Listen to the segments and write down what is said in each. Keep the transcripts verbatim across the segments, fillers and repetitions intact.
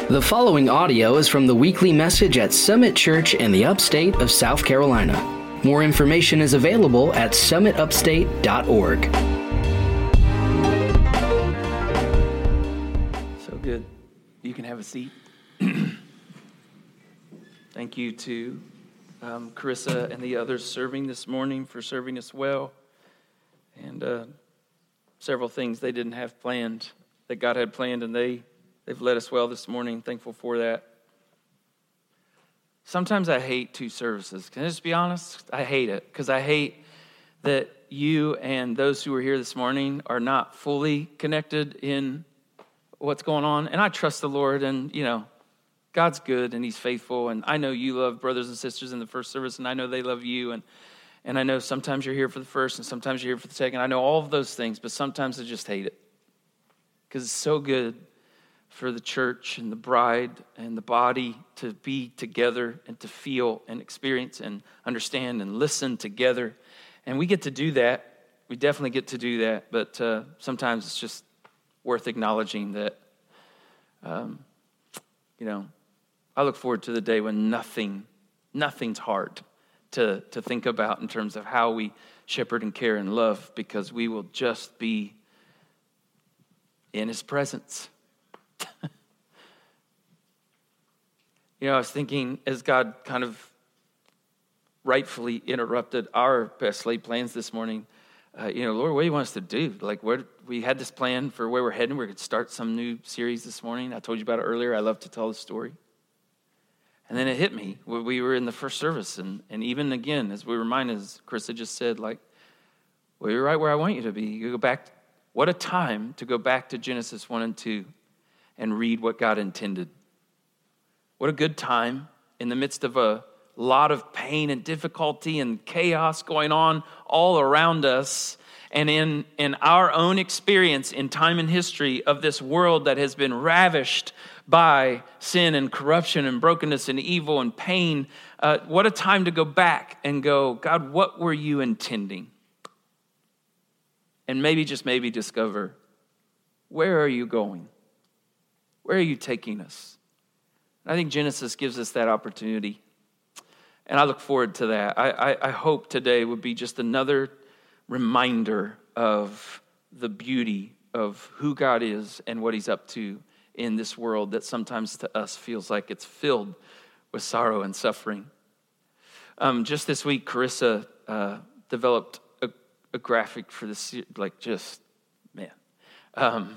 The following audio is from the weekly message at Summit Church in the upstate of South Carolina. More information is available at summit upstate dot org. So good. You can have a seat. Thank you to um, Carissa and the others serving this morning for serving us well. And uh, several things they didn't have planned that God had planned, and they They've led us well this morning. Thankful for that. Sometimes I hate two services. Can I just be honest? I hate it because I hate that you and those who are here this morning are not fully connected in what's going on. And I trust the Lord, and, you know, God's good and he's faithful. And I know you love brothers and sisters in the first service, and I know they love you. And, and I know sometimes you're here for the first and sometimes you're here for the second. I know all of those things, but sometimes I just hate it because it's so good for the church and the bride and the body to be together and to feel and experience and understand and listen together. And we get to do that. We definitely get to do that. But uh, sometimes it's just worth acknowledging that, um, you know, I look forward to the day when nothing, nothing's hard to, to think about in terms of how we shepherd and care and love, because we will just be in his presence. You know, I was thinking as God kind of rightfully interrupted our best laid plans this morning, uh, you know, Lord, what do you want us to do? Like, where we had this plan for where we're heading. We're going to start some new series this morning. I told you about it earlier. I love to tell the story. And then it hit me when we were in the first service. And, and even again, as we reminded, as Carissa just said, like, well, you're right where I want you to be. You go back. What a time to go back to Genesis one and two. And read what God intended. What a good time in the midst of a lot of pain and difficulty and chaos going on all around us, and in, in our own experience in time and history of this world that has been ravished by sin and corruption and brokenness and evil and pain. Uh, what a time to go back and go, God, what were you intending? And maybe, just maybe, discover, where are you going? Where are you taking us? I think Genesis gives us that opportunity. And I look forward to that. I, I, I hope today would be just another reminder of the beauty of who God is and what he's up to in this world that sometimes to us feels like it's filled with sorrow and suffering. Um, just this week, Carissa uh, developed a, a graphic for this, like just, man. Um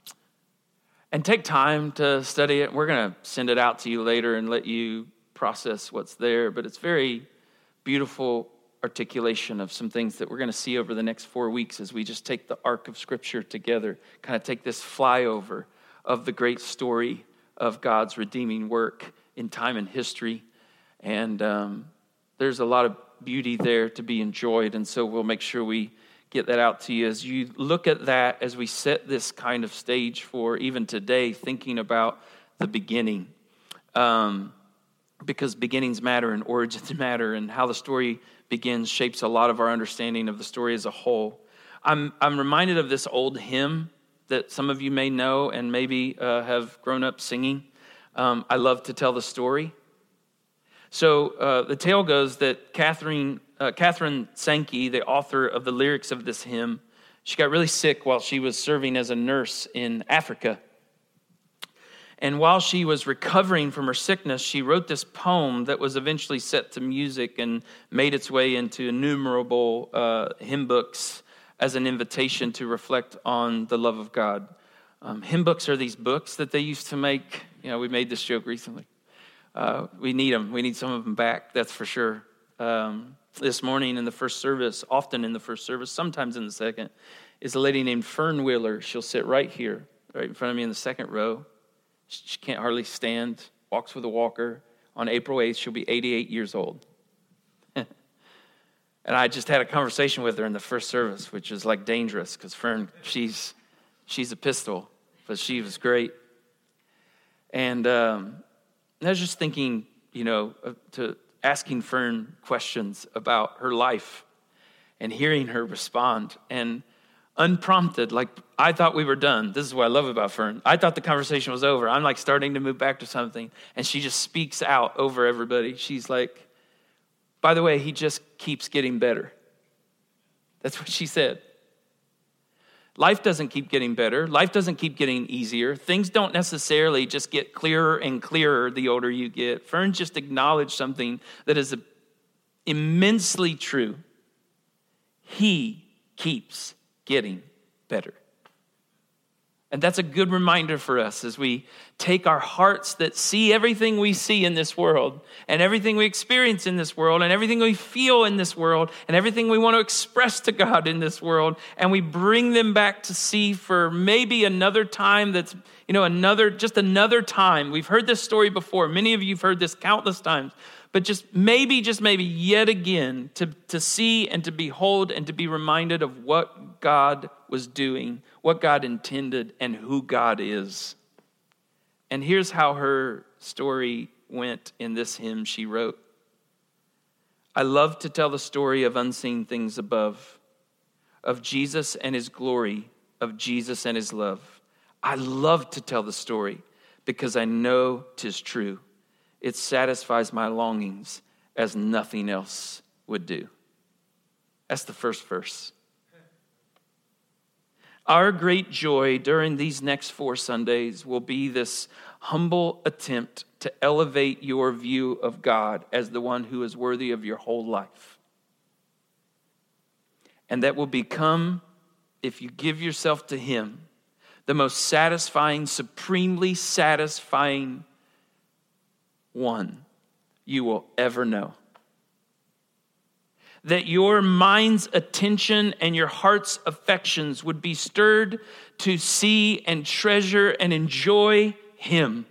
And take time to study it. We're going to send it out to you later and let you process what's there. But it's very beautiful articulation of some things that we're going to see over the next four weeks as we just take the arc of Scripture together, kind of take this flyover of the great story of God's redeeming work in time and history. And um, there's a lot of beauty there to be enjoyed. And so we'll make sure we get that out to you as you look at that, as we set this kind of stage for even today, thinking about the beginning. Um, because beginnings matter and origins matter, and how the story begins shapes a lot of our understanding of the story as a whole. I'm I'm reminded of this old hymn that some of you may know and maybe uh, have grown up singing. Um, I love to tell the story. So uh, the tale goes that Catherine uh, Catherine Sankey, the author of the lyrics of this hymn, she got really sick while she was serving as a nurse in Africa. And while she was recovering from her sickness, she wrote this poem that was eventually set to music and made its way into innumerable uh, hymn books as an invitation to reflect on the love of God. Um, hymn books are these books that they used to make. You know, we made this joke recently. Uh, we need them. We need some of them back, that's for sure. Um, this morning in the first service, often in the first service, sometimes in the second, is a lady named Fern Wheeler. She'll sit right here, right in front of me in the second row. She can't hardly stand, walks with a walker. On April eighth, she'll be eighty-eight years old. And I just had a conversation with her in the first service, which is like dangerous because Fern, she's she's a pistol, but she was great. And um, I was just thinking, you know, to asking Fern questions about her life and hearing her respond and unprompted, like I thought we were done. This is what I love about Fern. I thought the conversation was over. I'm like starting to move back to something, and she just speaks out over everybody. She's like, by the way, he just keeps getting better. That's what she said. Life doesn't keep getting better. Life doesn't keep getting easier. Things don't necessarily just get clearer and clearer the older you get. Fern just acknowledged something that is immensely true. He keeps getting better. And that's a good reminder for us as we take our hearts that see everything we see in this world and everything we experience in this world and everything we feel in this world and everything we want to express to God in this world, and we bring them back to see for maybe another time that's, you know, another, just another time. We've heard this story before. Many of you have heard this countless times. But just maybe, just maybe yet again to, to see and to behold and to be reminded of what God was doing, what God intended, and who God is. And here's how her story went in this hymn she wrote. I love to tell the story of unseen things above, of Jesus and his glory, of Jesus and his love. I love to tell the story because I know 'tis true. It satisfies my longings as nothing else would do. That's the first verse. Our great joy during these next four Sundays will be this humble attempt to elevate your view of God as the one who is worthy of your whole life. And that will become, if you give yourself to him, the most satisfying, supremely satisfying one you will ever know. That your mind's attention and your heart's affections would be stirred to see and treasure and enjoy him.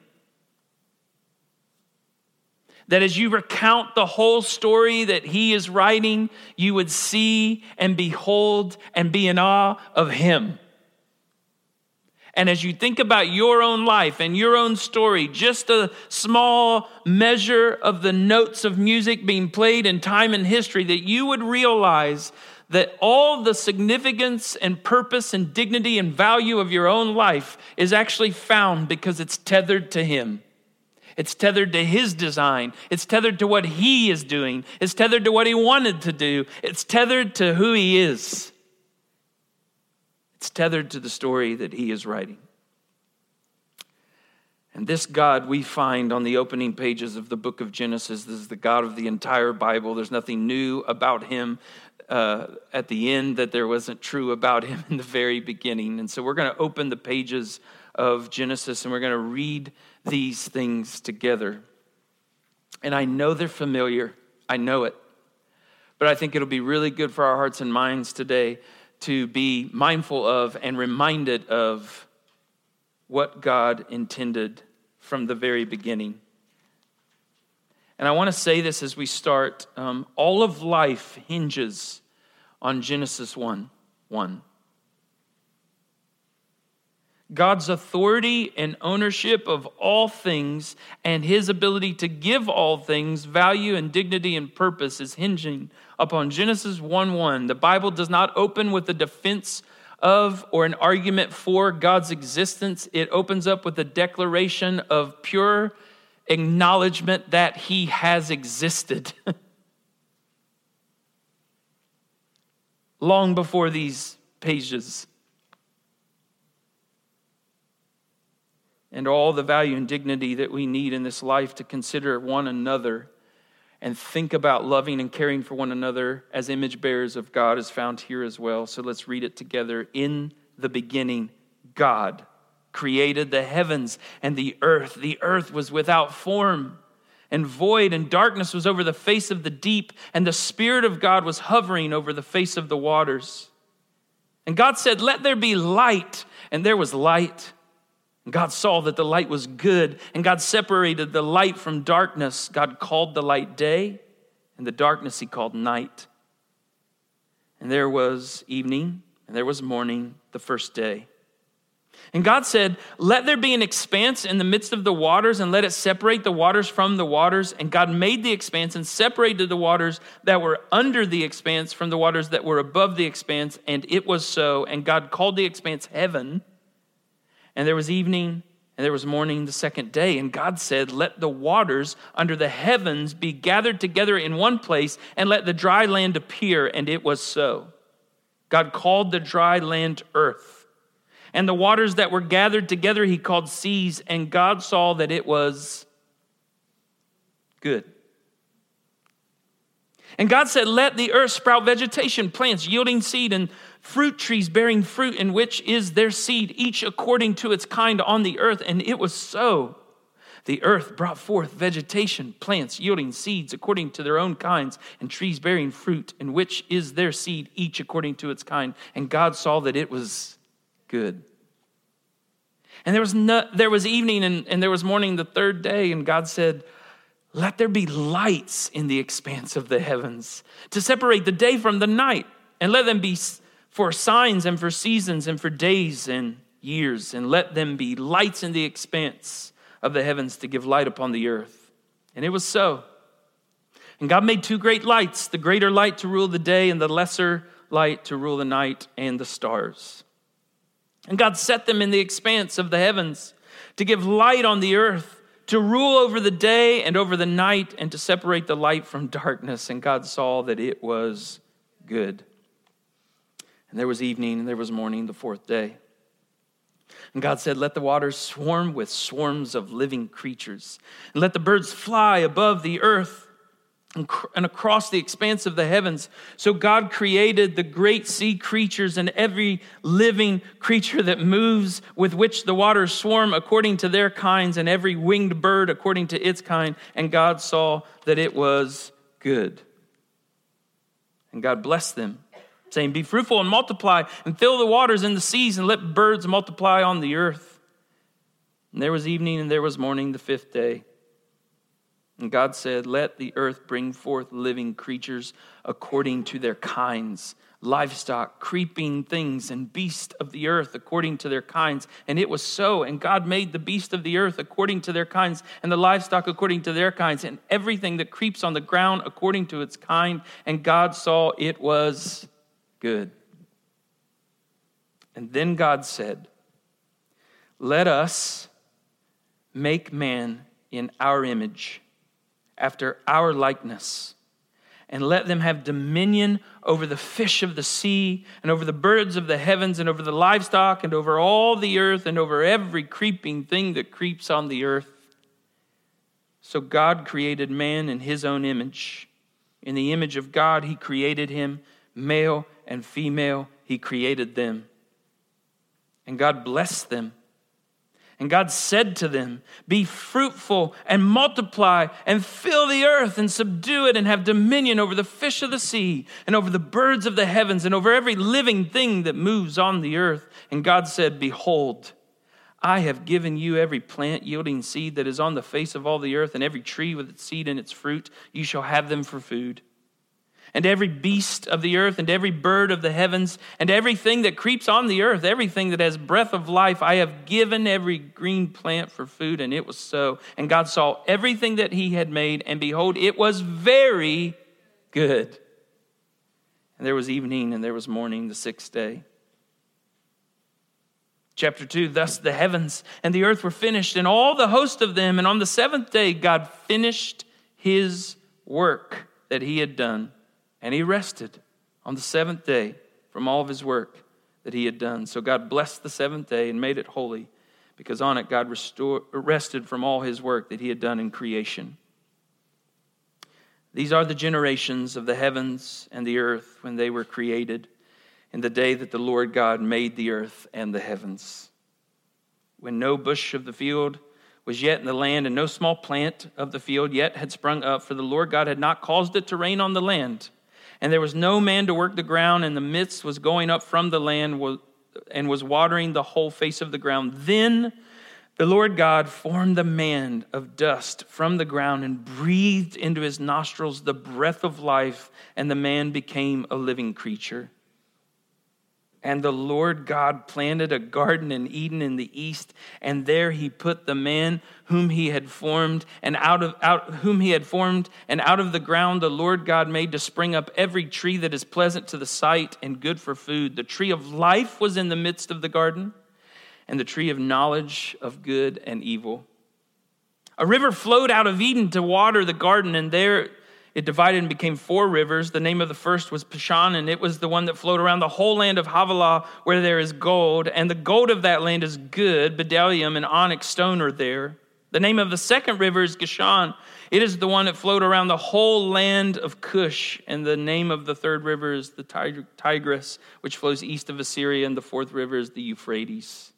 That as you recount the whole story that he is writing, you would see and behold and be in awe of him. And as you think about your own life and your own story, just a small measure of the notes of music being played in time and history, that you would realize that all the significance and purpose and dignity and value of your own life is actually found because it's tethered to him. It's tethered to his design. It's tethered to what he is doing. It's tethered to what he wanted to do. It's tethered to who he is. It's tethered to the story that he is writing. And this God we find on the opening pages of the book of Genesis. This is the God of the entire Bible. There's nothing new about him uh, at the end that there wasn't true about him in the very beginning. And so we're going to open the pages of Genesis and we're going to read these things together. And I know they're familiar. I know it. But I think it'll be really good for our hearts and minds today to be mindful of and reminded of what God intended from the very beginning. And I want to say this as we start. Um, all of life hinges on Genesis one one. God's authority and ownership of all things and his ability to give all things value and dignity and purpose is hinging upon Genesis one one. The Bible does not open with a defense of or an argument for God's existence. It opens up with a declaration of pure acknowledgement that he has existed. Long before these pages. And all the value and dignity that we need in this life to consider one another and think about loving and caring for one another as image bearers of God is found here as well. So let's read it together. In the beginning, God created the heavens and the earth. The earth was without form and void, and darkness was over the face of the deep, and the Spirit of God was hovering over the face of the waters. And God said, "Let there be light," and there was light. God saw that the light was good, and God separated the light from darkness. God called the light day, and the darkness he called night. And there was evening, and there was morning, the first day. And God said, let there be an expanse in the midst of the waters, and let it separate the waters from the waters. And God made the expanse and separated the waters that were under the expanse from the waters that were above the expanse. And it was so. And God called the expanse heaven. And there was evening and there was morning the second day. And God said, let the waters under the heavens be gathered together in one place, and let the dry land appear. And it was so. God called the dry land earth. And the waters that were gathered together he called seas, and God saw that it was good. And God said, let the earth sprout vegetation, plants yielding seed, and fruit trees bearing fruit, in which is their seed, each according to its kind on the earth. And it was so. The earth brought forth vegetation, plants yielding seeds according to their own kinds, and trees bearing fruit, in which is their seed, each according to its kind. And God saw that it was good. And there was no, there was evening and, and there was morning the third day, and God said, let there be lights in the expanse of the heavens to separate the day from the night, and let them be for signs and for seasons and for days and years, and let them be lights in the expanse of the heavens to give light upon the earth. And it was so. And God made two great lights, the greater light to rule the day, and the lesser light to rule the night, and the stars. And God set them in the expanse of the heavens to give light on the earth, to rule over the day and over the night, and to separate the light from darkness. And God saw that it was good. And there was evening and there was morning the fourth day. And God said, let the waters swarm with swarms of living creatures, and let the birds fly above the earth and across the expanse of the heavens. So God created the great sea creatures and every living creature that moves, with which the waters swarm according to their kinds, and every winged bird according to its kind. And God saw that it was good. And God blessed them, saying, be fruitful and multiply, and fill the waters and the seas, and let birds multiply on the earth. And there was evening and there was morning the fifth day. And God said, let the earth bring forth living creatures according to their kinds, livestock, creeping things, and beasts of the earth according to their kinds. And it was so. And God made the beasts of the earth according to their kinds, and the livestock according to their kinds, and everything that creeps on the ground according to its kind. And God saw it was good. And then God said, let us make man in our image, after our likeness, and let them have dominion over the fish of the sea, and over the birds of the heavens, and over the livestock, and over all the earth, and over every creeping thing that creeps on the earth. So God created man in his own image. In the image of God he created him, male and female he created them. And God blessed them. And God said to them, be fruitful and multiply and fill the earth and subdue it, and have dominion over the fish of the sea and over the birds of the heavens and over every living thing that moves on the earth. And God said, behold, I have given you every plant yielding seed that is on the face of all the earth, and every tree with its seed and its fruit. You shall have them for food. And every beast of the earth, and every bird of the heavens, and everything that creeps on the earth, everything that has breath of life, I have given every green plant for food. And it was so. And God saw everything that he had made, and behold, it was very good. And there was evening and there was morning the sixth day. Chapter two, thus the heavens and the earth were finished, and all the host of them. And on the seventh day, God finished his work that he had done. And he rested on the seventh day from all of his work that he had done. So God blessed the seventh day and made it holy, because on it God restored, rested from all his work that he had done in creation. These are the generations of the heavens and the earth when they were created, in the day that the Lord God made the earth and the heavens. When no bush of the field was yet in the land, and no small plant of the field yet had sprung up, for the Lord God had not caused it to rain on the land. And there was no man to work the ground, and the mist was going up from the land and was watering the whole face of the ground. Then the Lord God formed the man of dust from the ground and breathed into his nostrils the breath of life, and the man became a living creature. And the Lord God planted a garden in Eden in the east, and there he put the man whom he had formed, and out of out whom he had formed, and out of the ground the Lord God made to spring up every tree that is pleasant to the sight and good for food. The tree of life was in the midst of the garden, and the tree of knowledge of good and evil. A river flowed out of Eden to water the garden, and there it divided and became four rivers. The name of the first was Pishon, and it was the one that flowed around the whole land of Havilah, where there is gold. And the gold of that land is good. Bdellium and onyx stone are there. The name of the second river is Gishon. It is the one that flowed around the whole land of Cush. And the name of the third river is the Tigris, which flows east of Assyria. And the fourth river is the Euphrates.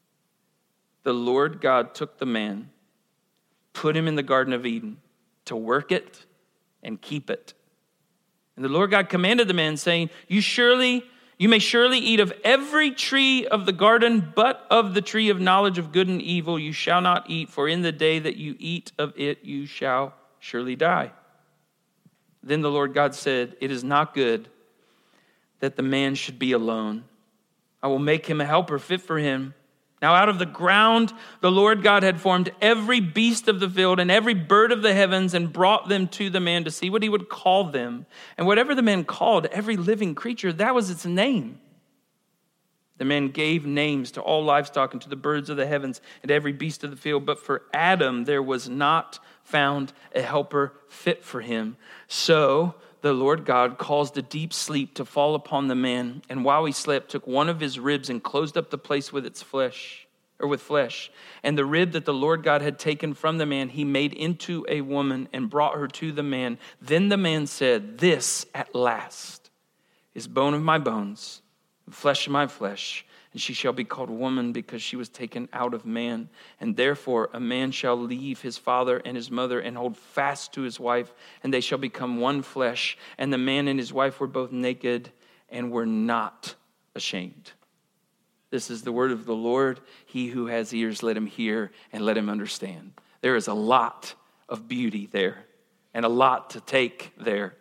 The Lord God took the man, put him in the Garden of Eden to work it and keep it. And the Lord God commanded the man, saying, You surely, you may surely eat of every tree of the garden, but of the tree of knowledge of good and evil you shall not eat, for in the day that you eat of it you shall surely die. Then the Lord God said, It is not good that the man should be alone. I will make him a helper fit for him. Now out of the ground the Lord God had formed every beast of the field and every bird of the heavens and brought them to the man to see what he would call them. And whatever the man called every living creature, that was its name. The man gave names to all livestock and to the birds of the heavens and every beast of the field. But for Adam there was not found a helper fit for him. So the Lord God caused a deep sleep to fall upon the man, and while he slept, took one of his ribs and closed up the place with its flesh, or with flesh. And the rib that the Lord God had taken from the man, he made into a woman and brought her to the man. Then the man said, This at last is bone of my bones, and flesh of my flesh. And she shall be called woman because she was taken out of man. And therefore a man shall leave his father and his mother and hold fast to his wife, and they shall become one flesh. And the man and his wife were both naked and were not ashamed. This is the word of the Lord. He who has ears, let him hear and let him understand. There is a lot of beauty there and a lot to take there.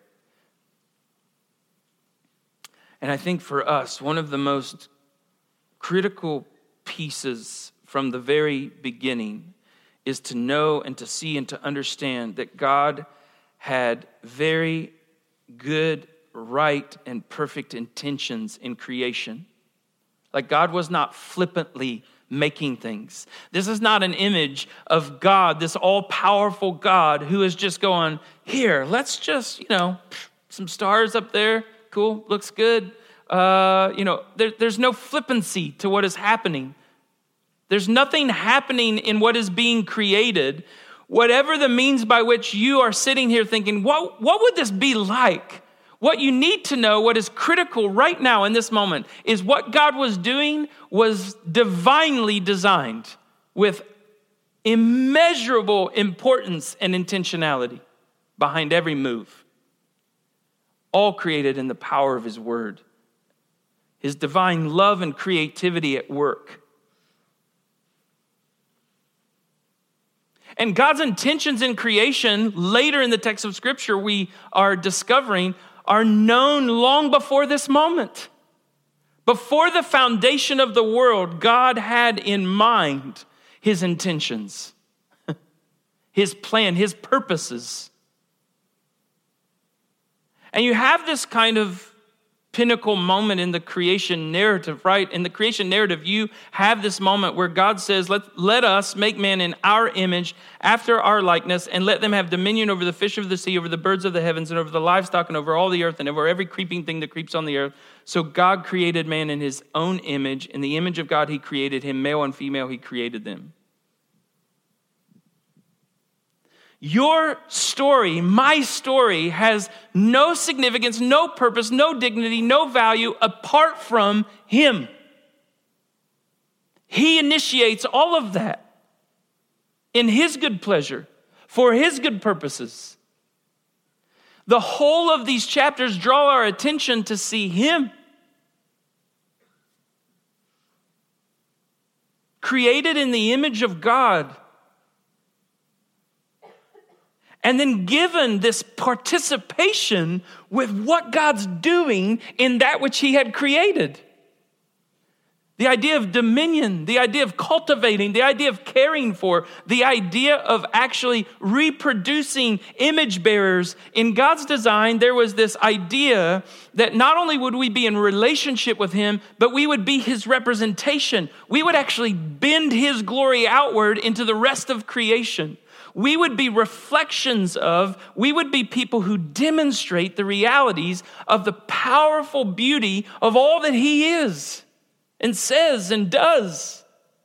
And I think for us, one of the most critical pieces from the very beginning is to know and to see and to understand that God had very good, right, and perfect intentions in creation. Like God was not flippantly making things. This is not an image of God, this all-powerful God who is just going, here, let's just, you know, some stars up there, cool, looks good. Uh, you know, there, there's no flippancy to what is happening. There's nothing happening in what is being created. Whatever the means by which you are sitting here thinking, what, what would this be like? What you need to know, what is critical right now in this moment, is what God was doing was divinely designed with immeasurable importance and intentionality behind every move. All created in the power of his word. His divine love and creativity at work. And God's intentions in creation, later in the text of Scripture, we are discovering, are known long before this moment. Before the foundation of the world, God had in mind his intentions, his plan, his purposes. And you have this kind of pinnacle moment in the creation narrative, right? In the creation narrative, you have this moment where God says, let, let us make man in our image, after our likeness, and let them have dominion over the fish of the sea, over the birds of the heavens, and over the livestock, and over all the earth, and over every creeping thing that creeps on the earth. So God created man in his own image. In the image of God, he created him. Male and female, he created them. Your story, my story, has no significance, no purpose, no dignity, no value apart from him. He initiates all of that in his good pleasure, for his good purposes. The whole of these chapters draw our attention to see him. Created in the image of God. And then given this participation with what God's doing in that which he had created. The idea of dominion, the idea of cultivating, the idea of caring for, the idea of actually reproducing image bearers. In God's design, there was this idea that not only would we be in relationship with him, but we would be his representation. We would actually bend his glory outward into the rest of creation. We would be reflections of, we would be people who demonstrate the realities of the powerful beauty of all that he is and says and does.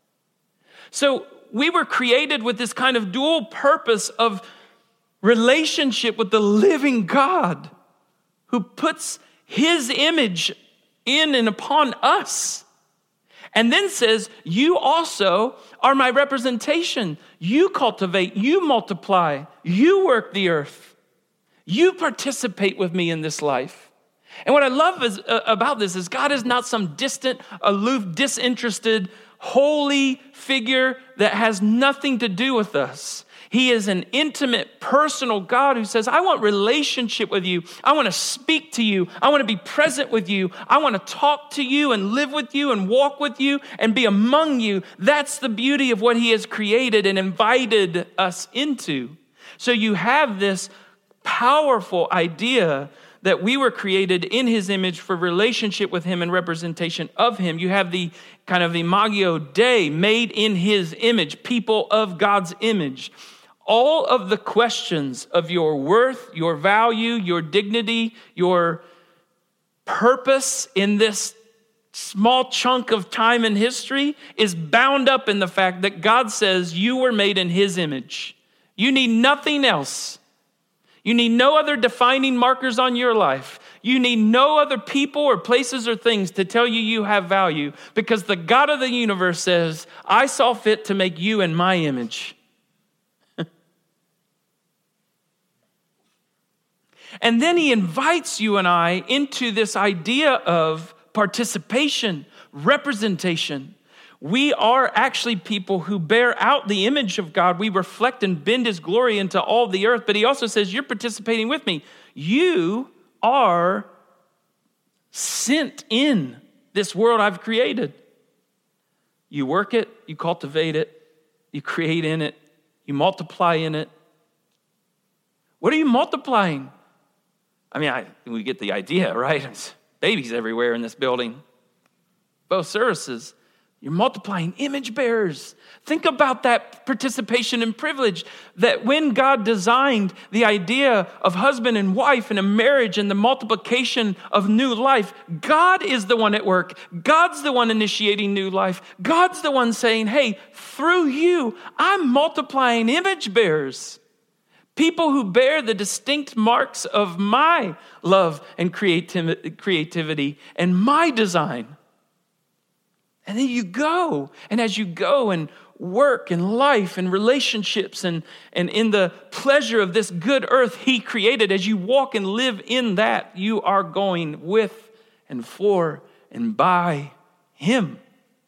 So we were created with this kind of dual purpose of relationship with the living God who puts his image in and upon us. And then says, you also are my representation. You cultivate, you multiply, you work the earth. You participate with me in this life. And what I love is, uh, about this is God is not some distant, aloof, disinterested, holy figure that has nothing to do with us. He is an intimate, personal God who says, I want relationship with you. I want to speak to you. I want to be present with you. I want to talk to you and live with you and walk with you and be among you. That's the beauty of what he has created and invited us into. So you have this powerful idea that we were created in his image for relationship with him and representation of him. You have the kind of imago Dei, made in his image, people of God's image. All of the questions of your worth, your value, your dignity, your purpose in this small chunk of time in history is bound up in the fact that God says you were made in his image. You need nothing else. You need no other defining markers on your life. You need no other people or places or things to tell you you have value, because the God of the universe says, I saw fit to make you in my image. And then he invites you and I into this idea of participation, representation. We are actually people who bear out the image of God. We reflect and bend his glory into all the earth. But he also says, you're participating with me. You are sent in this world I've created. You work it, you cultivate it, you create in it, you multiply in it. What are you multiplying? I mean, I, we get the idea, right? There's babies everywhere in this building. Both services. You're multiplying image bearers. Think about that participation and privilege, that when God designed the idea of husband and wife and a marriage and the multiplication of new life, God is the one at work. God's the one initiating new life. God's the one saying, hey, through you, I'm multiplying image bearers. People who bear the distinct marks of my love and creativity and my design. And then you go, and as you go and work and life and relationships and, and in the pleasure of this good earth he created, as you walk and live in that, you are going with and for and by him.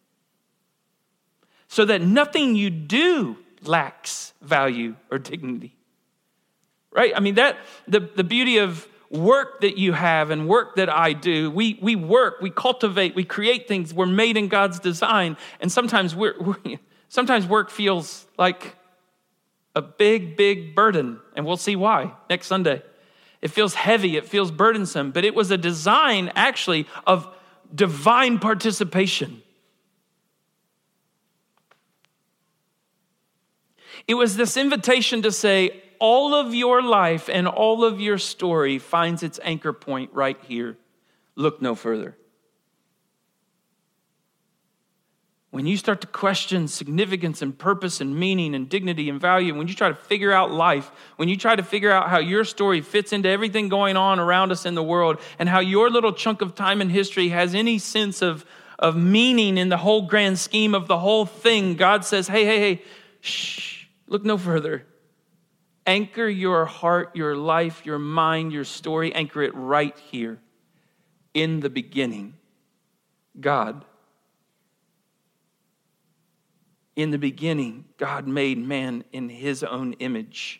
So that nothing you do lacks value or dignity. Right? I mean, that the, the beauty of work that you have and work that I do, we we work, we cultivate, we create things. We're made in God's design, and sometimes we're, we're sometimes work feels like a big, big burden, and we'll see why next Sunday. It feels heavy, it feels burdensome, but it was a design actually of divine participation. It was this invitation to say, all of your life and all of your story finds its anchor point right here. Look no further. When you start to question significance and purpose and meaning and dignity and value, when you try to figure out life, when you try to figure out how your story fits into everything going on around us in the world, and how your little chunk of time in history has any sense of, of meaning in the whole grand scheme of the whole thing, God says, hey, hey, hey, shh, look no further. Anchor your heart, your life, your mind, your story. Anchor it right here. In the beginning, God. In the beginning, God made man in his own image.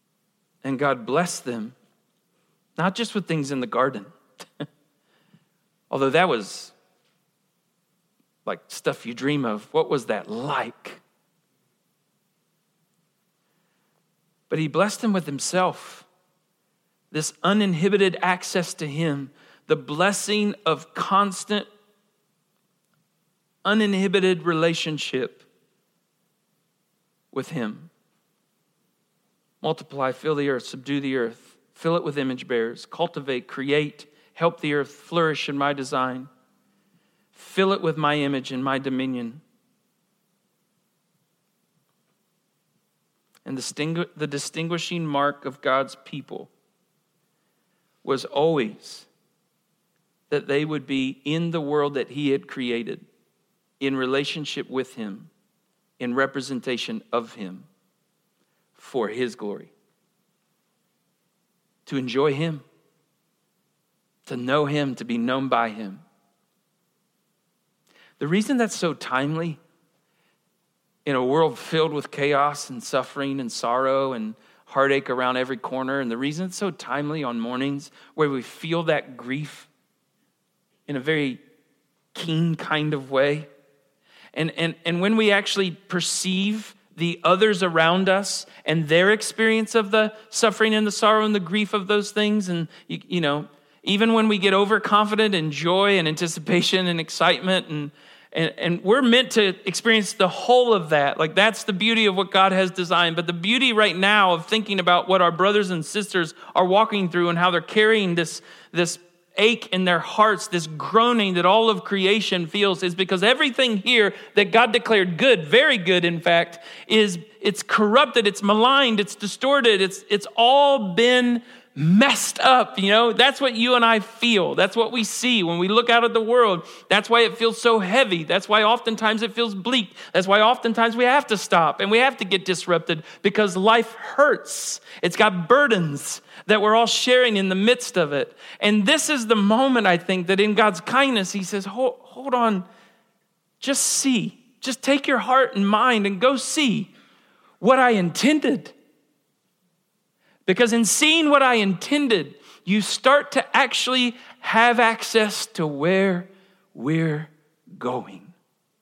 And God blessed them, not just with things in the garden, Although that was like stuff you dream of. What was that like? But he blessed him with himself. This uninhibited access to him, the blessing of constant, uninhibited relationship with him. Multiply, fill the earth, subdue the earth, fill it with image bearers, cultivate, create, help the earth flourish in my design, fill it with my image and my dominion. And the, the distinguishing mark of God's people was always that they would be in the world that he had created, in relationship with him, in representation of him, for his glory. To enjoy him, to know him, to be known by him. The reason that's so timely in a world filled with chaos and suffering and sorrow and heartache around every corner, and the reason it's so timely on mornings where we feel that grief in a very keen kind of way, and and and when we actually perceive the others around us and their experience of the suffering and the sorrow and the grief of those things, and you, you know, even when we get overconfident in joy and anticipation and excitement, and And, and we're meant to experience the whole of that. Like, that's the beauty of what God has designed. But the beauty right now of thinking about what our brothers and sisters are walking through and how they're carrying this, this ache in their hearts, this groaning that all of creation feels, is because everything here that God declared good, very good in fact, is it's corrupted, it's maligned, it's distorted, it's it's all been messed up, you know? That's what you and I feel. That's what we see when we look out at the world. That's why it feels so heavy. That's why oftentimes it feels bleak. That's why oftentimes we have to stop and we have to get disrupted, because life hurts. It's got burdens that we're all sharing in the midst of it. And this is the moment, I think, that in God's kindness, he says, hold, hold on, just see. Just take your heart and mind and go see what I intended. Because in seeing what I intended, you start to actually have access to where we're going.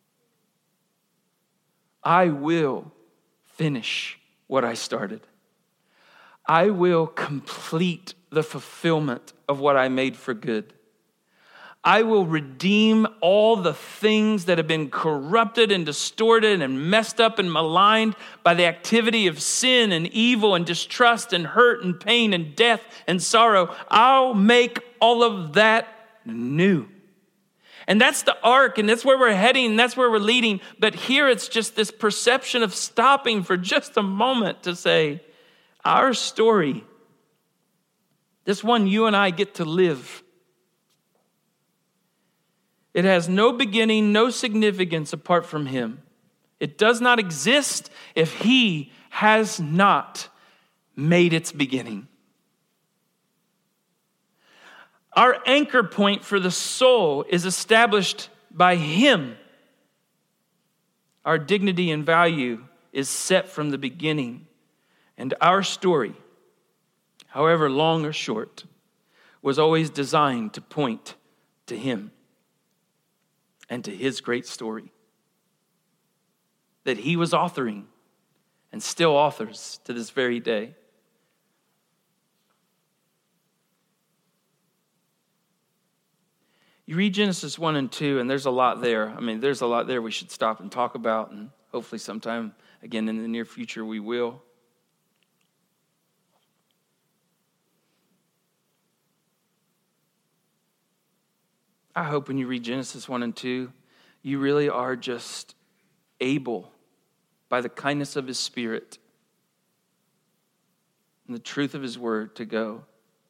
I will finish what I started. I will complete the fulfillment of what I made for good. I will redeem all the things that have been corrupted and distorted and messed up and maligned by the activity of sin and evil and distrust and hurt and pain and death and sorrow. I'll make all of that new. And that's the arc, and that's where we're heading, and that's where we're leading. But here it's just this perception of stopping for just a moment to say, our story, this one you and I get to live, it has no beginning, no significance apart from him. It does not exist if he has not made its beginning. Our anchor point for the soul is established by him. Our dignity and value is set from the beginning. And our story, however long or short, was always designed to point to him and to his great story that he was authoring and still authors to this very day. You read Genesis one and two, and there's a lot there. I mean, there's a lot there we should stop and talk about, and hopefully sometime again in the near future we will. I hope when you read Genesis one and two, you really are just able, by the kindness of his Spirit and the truth of his word, to go,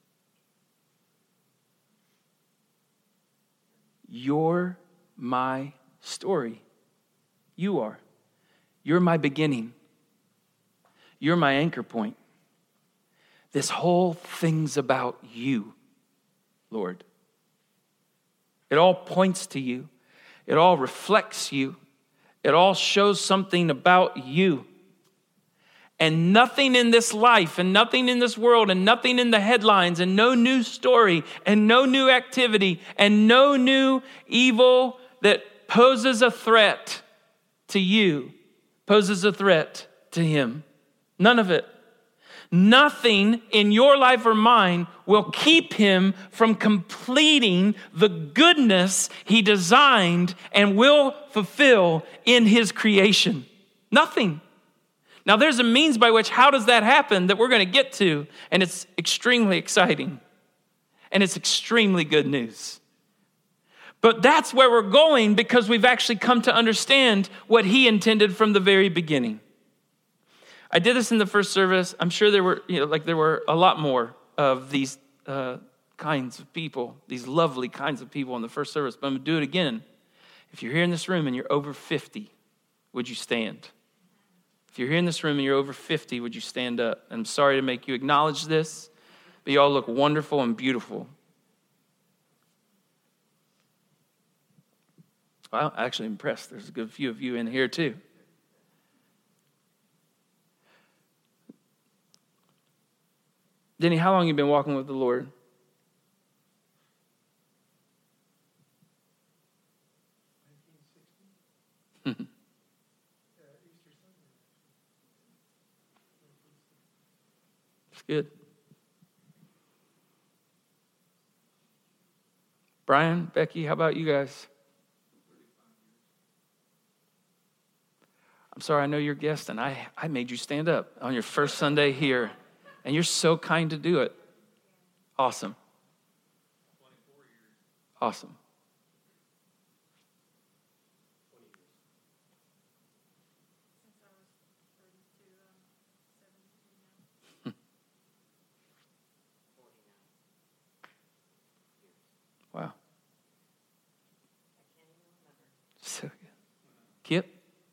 you're my story. You are. You're my beginning. You're my anchor point. This whole thing's about you, Lord. It all points to you. It all reflects you. It all shows something about you. And nothing in this life and nothing in this world and nothing in the headlines and no new story and no new activity and no new evil that poses a threat to you, poses a threat to him. None of it. Nothing in your life or mine will keep him from completing the goodness he designed and will fulfill in his creation. Nothing. Now, there's a means by which, how does that happen, that we're going to get to, and it's extremely exciting, and it's extremely good news. But that's where we're going because we've actually come to understand what he intended from the very beginning. I did this in the first service. I'm sure there were, you know, like there were a lot more of these uh, kinds of people, these lovely kinds of people in the first service, but I'm going to do it again. If you're here in this room and you're over fifty, would you stand? If you're here in this room and you're over fifty, would you stand up? And I'm sorry to make you acknowledge this, but you all look wonderful and beautiful. Well, I'm actually impressed. There's a good few of you in here too. Denny, how long have you been walking with the Lord? It's good. Brian, Becky, how about you guys? I'm sorry, I know you're guest, and I, I made you stand up on your first Sunday here. And you're so kind to do it. Awesome. Awesome. Wow. So good. Kip?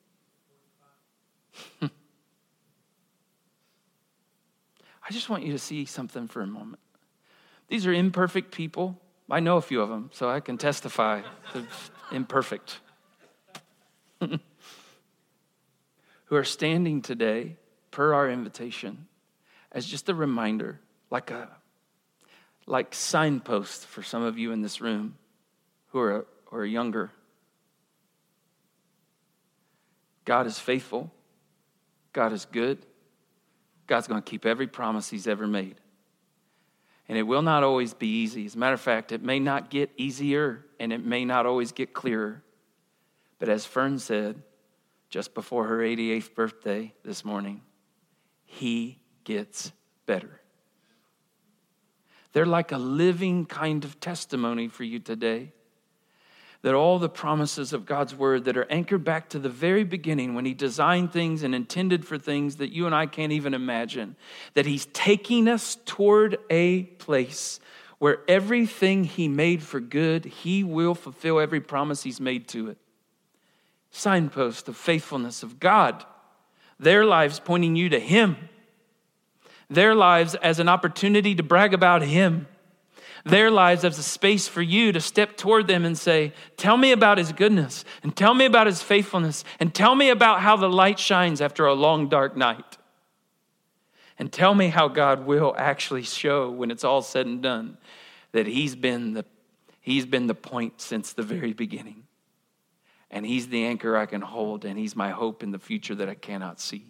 I just want you to see something for a moment. These are imperfect people. I know a few of them, so I can testify to imperfect. Who are standing today, per our invitation, as just a reminder, like a like signposts for some of you in this room who are, who are younger. God is faithful. God is good. God's going to keep every promise he's ever made. And it will not always be easy. As a matter of fact, it may not get easier and it may not always get clearer. But as Fern said just before her eighty-eighth birthday this morning, he gets better. They're like a living kind of testimony for you today. That all the promises of God's word that are anchored back to the very beginning when he designed things and intended for things that you and I can't even imagine, that he's taking us toward a place where everything he made for good, he will fulfill every promise he's made to it. Signpost of faithfulness of God. Their lives pointing you to him. Their lives as an opportunity to brag about him. Their lives as a space for you to step toward them and say, tell me about his goodness, and tell me about his faithfulness, and tell me about how the light shines after a long, dark night. And tell me how God will actually show, when it's all said and done, that he's been the, he's been the point since the very beginning. And he's the anchor I can hold, and he's my hope in the future that I cannot see.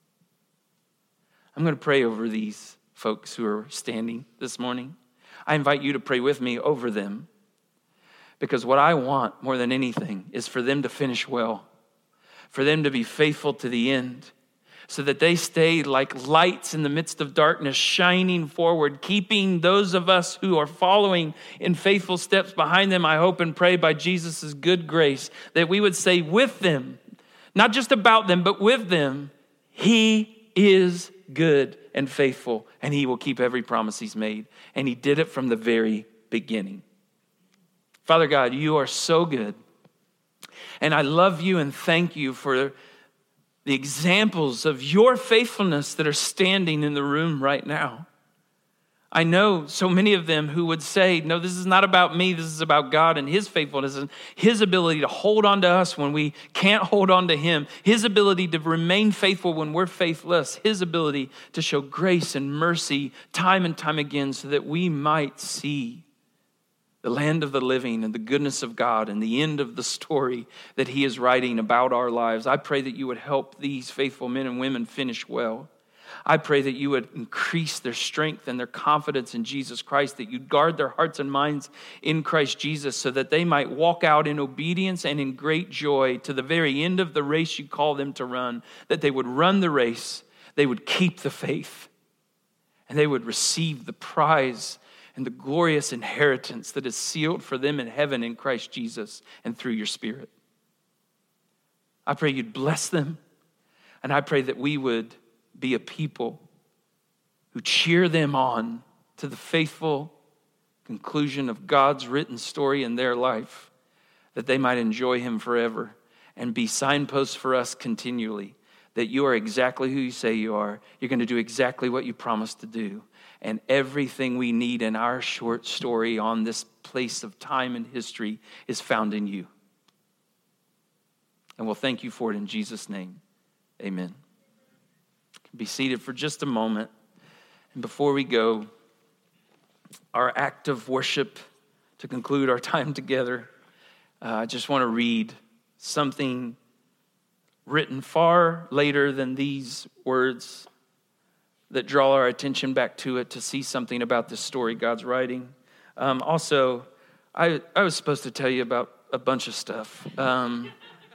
I'm going to pray over these folks who are standing this morning. I invite you to pray with me over them, because what I want more than anything is for them to finish well, for them to be faithful to the end, so that they stay like lights in the midst of darkness, shining forward, keeping those of us who are following in faithful steps behind them. I hope and pray by Jesus' good grace that we would say with them, not just about them, but with them, he is good and faithful, and he will keep every promise he's made. And he did it from the very beginning. Father God, you are so good. And I love you and thank you for the examples of your faithfulness that are standing in the room right now. I know so many of them who would say, no, this is not about me. This is about God and his faithfulness and his ability to hold on to us when we can't hold on to him, his ability to remain faithful when we're faithless, his ability to show grace and mercy time and time again so that we might see the land of the living and the goodness of God and the end of the story that he is writing about our lives. I pray that you would help these faithful men and women finish well. I pray that you would increase their strength and their confidence in Jesus Christ, that you'd guard their hearts and minds in Christ Jesus so that they might walk out in obedience and in great joy to the very end of the race you call them to run, that they would run the race, they would keep the faith, and they would receive the prize and the glorious inheritance that is sealed for them in heaven in Christ Jesus and through your Spirit. I pray you'd bless them, and I pray that we would be a people who cheer them on to the faithful conclusion of God's written story in their life, that they might enjoy him forever and be signposts for us continually, that you are exactly who you say you are. You're going to do exactly what you promised to do. And everything we need in our short story on this place of time and history is found in you. And we'll thank you for it in Jesus' name. Amen. Be seated for just a moment. And before we go, our act of worship to conclude our time together, uh, I just want to read something written far later than these words that draw our attention back to it to see something about this story God's writing. Um, also, I, I was supposed to tell you about a bunch of stuff. Um,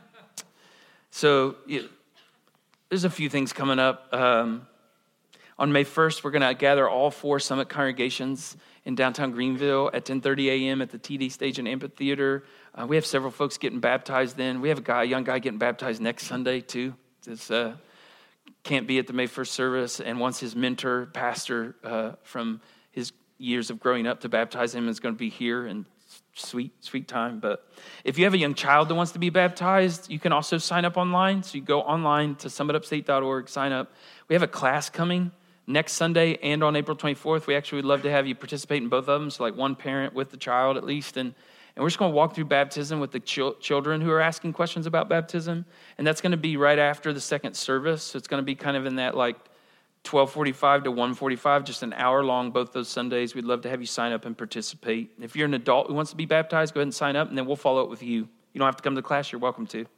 so... It, There's a few things coming up. Um, on May first, we're going to gather all four Summit congregations in downtown Greenville at ten thirty a.m. at the T D Stage and Amphitheater. Uh, we have several folks getting baptized then. We have a guy, a young guy getting baptized next Sunday, too. This uh, can't be at the May first service, and wants his mentor, pastor uh, from his years of growing up to baptize him is going to be here, and sweet, sweet time. But if you have a young child that wants to be baptized, you can also sign up online. So you go online to summit upstate dot org, sign up. We have a class coming next Sunday and on April twenty-fourth. We actually would love to have you participate in both of them. So like one parent with the child at least. And, and we're just going to walk through baptism with the ch- children who are asking questions about baptism. And that's going to be right after the second service. So it's going to be kind of in that like twelve forty-five to one forty-five, just an hour long, both those Sundays. We'd love to have you sign up and participate. If you're an adult who wants to be baptized, go ahead and sign up, and then we'll follow up with you. You don't have to come to the class. You're welcome to.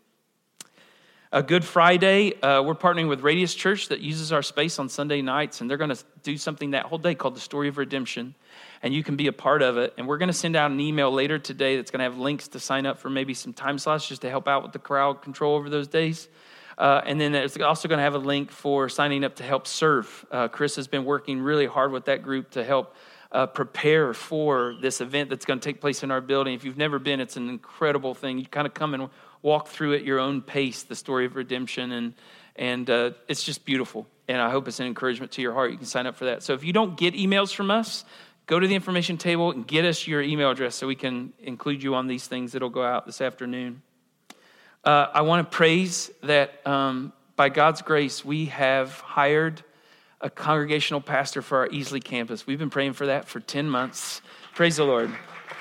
A Good Friday, uh, we're partnering with Radius Church that uses our space on Sunday nights, and they're going to do something that whole day called the Story of Redemption, and you can be a part of it. And we're going to send out an email later today that's going to have links to sign up for maybe some time slots just to help out with the crowd control over those days. Uh, and then it's also going to have a link for signing up to help serve. Uh, Chris has been working really hard with that group to help uh, prepare for this event that's going to take place in our building. If you've never been, it's an incredible thing. You kind of come and walk through at your own pace, the story of redemption, and and uh, it's just beautiful. And I hope it's an encouragement to your heart. You can sign up for that. So if you don't get emails from us, go to the information table and get us your email address so we can include you on these things that'll go out this afternoon. Uh, I want to praise that um, by God's grace, we have hired a congregational pastor for our Easley campus. We've been praying for that for ten months. Praise the Lord.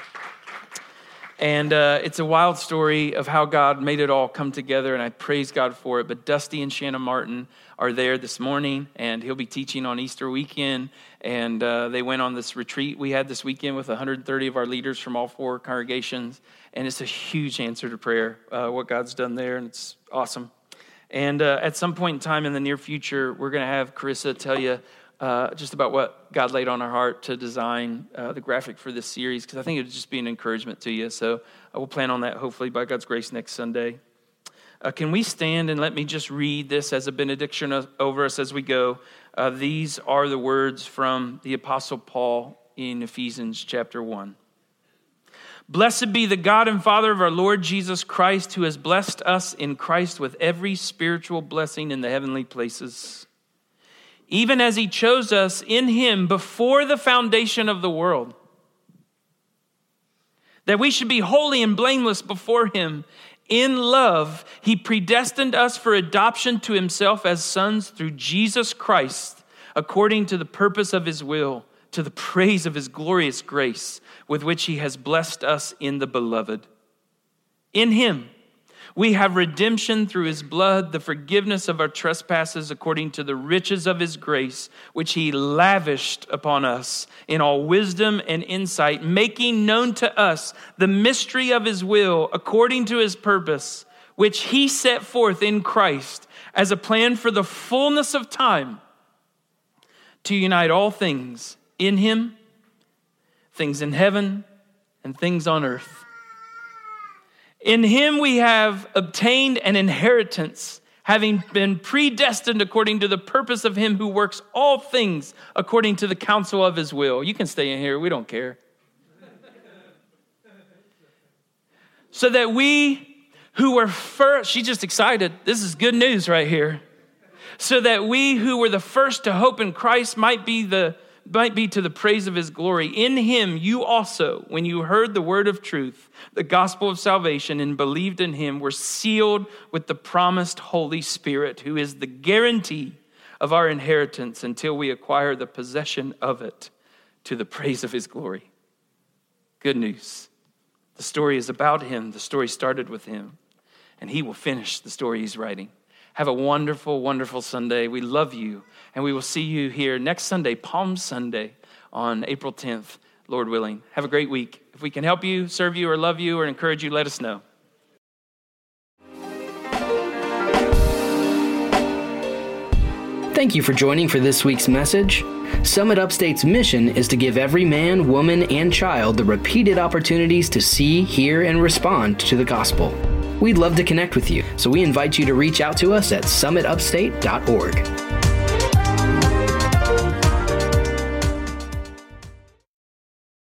And uh, it's a wild story of how God made it all come together, and I praise God for it. But Dusty and Shanna Martin are there this morning, and he'll be teaching on Easter weekend. And uh, they went on this retreat we had this weekend with one hundred thirty of our leaders from all four congregations. And it's a huge answer to prayer, uh, what God's done there, and it's awesome. And uh, at some point in time in the near future, we're going to have Carissa tell you uh, just about what God laid on our heart to design uh, the graphic for this series, because I think it would just be an encouragement to you. So I will plan on that, hopefully, by God's grace, next Sunday. Uh, can we stand and let me just read this as a benediction over us as we go? Uh, these are the words from the Apostle Paul in Ephesians chapter one. Blessed be the God and Father of our Lord Jesus Christ, who has blessed us in Christ with every spiritual blessing in the heavenly places, even as he chose us in him before the foundation of the world, that we should be holy and blameless before him. In love, he predestined us for adoption to himself as sons through Jesus Christ, according to the purpose of his will, to the praise of his glorious grace with which he has blessed us in the beloved. In him we have redemption through his blood, the forgiveness of our trespasses according to the riches of his grace, which he lavished upon us in all wisdom and insight, making known to us the mystery of his will according to his purpose, which he set forth in Christ as a plan for the fullness of time, to unite all things in him, things in heaven and things on earth. In him we have obtained an inheritance, having been predestined according to the purpose of him who works all things according to the counsel of his will. You can stay in here, we don't care. So that we who were first, she's just excited. This is good news right here. So that we who were the first to hope in Christ might be the might be to the praise of his glory. In him you also, when you heard the word of truth, the gospel of salvation, and believed in him, were sealed with the promised Holy Spirit, who is the guarantee of our inheritance until we acquire the possession of it, to the praise of his glory. Good news. The story is about him. The story started with him, and he will finish the story he's writing. Have a wonderful, wonderful Sunday. We love you, and we will see you here next Sunday, Palm Sunday, on April tenth, Lord willing. Have a great week. If we can help you, serve you, or love you, or encourage you, let us know. Thank you for joining for this week's message. Summit Upstate's mission is to give every man, woman, and child the repeated opportunities to see, hear, and respond to the gospel. We'd love to connect with you, so we invite you to reach out to us at summit upstate dot org.